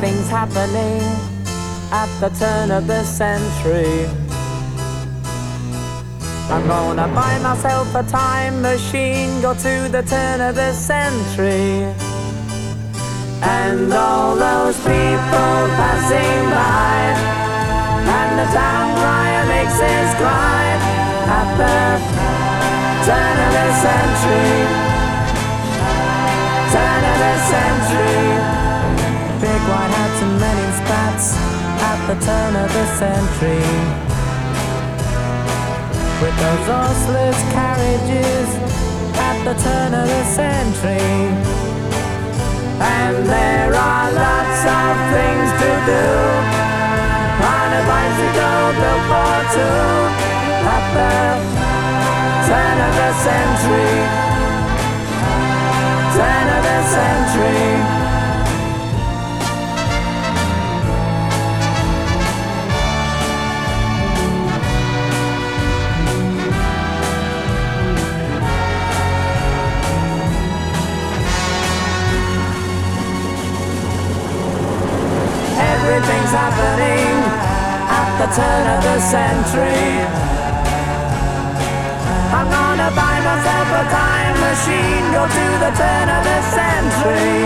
Everything's happening at the turn of the century. I'm gonna buy myself a time machine, go to the turn of the century. And all those people passing by, and the town crier makes his cry at the turn of the century. Turn of the century. Big white hats and many spats at the turn of the century. With those horseless carriages at the turn of the century. And there are lots of things to do on a bicycle built for two at the turn of the century. Turn of the century. Everything's happening at the turn of the century. I'm gonna buy myself a time machine, go to the turn of the century.